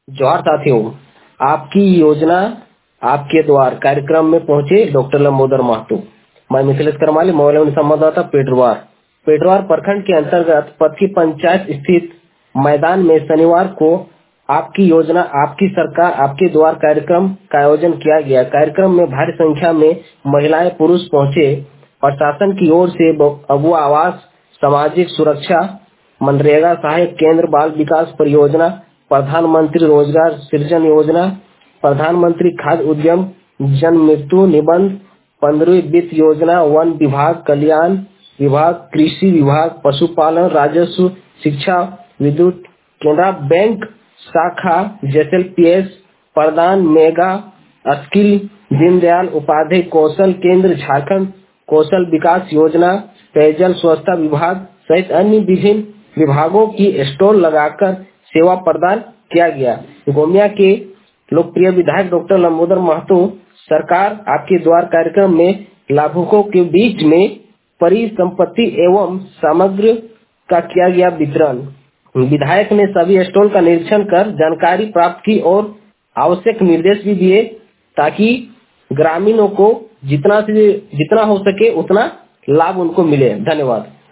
जोहार साथियों, आपकी योजना आपके द्वार कार्यक्रम में पहुंचे डॉक्टर लंबोदर महतो। मैं मिथिलेश करमाली, मोबाइल संवाददाता पेटवार प्रखंड के अंतर्गत पतकी पंचायत स्थित मैदान में शनिवार को आपकी योजना आपकी सरकार आपके द्वार कार्यक्रम का आयोजन किया गया। कार्यक्रम में भारी संख्या में महिलाएं पुरुष पहुंचे। प्रशासन की ओर से अगुआ आवास, सामाजिक सुरक्षा, मनरेगा सहायक केंद्र, बाल विकास परियोजना, प्रधानमंत्री रोजगार सृजन योजना, प्रधानमंत्री खाद्य उद्यम, जन मृत्यु निबंध, 15वीं वित्त योजना, वन विभाग, कल्याण विभाग, कृषि विभाग, पशुपालन, राजस्व, शिक्षा, विद्युत, केनरा बैंक शाखा, JSLPS प्रदान, मेगा स्किल, दीनदयाल उपाध्याय कौशल केंद्र, झारखंड कौशल विकास योजना, पेयजल स्वच्छता विभाग सहित अन्य विभिन्न विभागों की स्टॉल लगाकर सेवा प्रदान किया गया। गोमिया के लोकप्रिय विधायक डॉक्टर लंबोदर महतो सरकार आपके द्वार कार्यक्रम में लाभुकों के बीच में परिसंपत्ति एवं सामग्री का किया गया वितरण। विधायक ने सभी स्टॉल का निरीक्षण कर जानकारी प्राप्त की और आवश्यक निर्देश भी दिए ताकि ग्रामीणों को जितना हो सके उतना लाभ उनको मिले। धन्यवाद।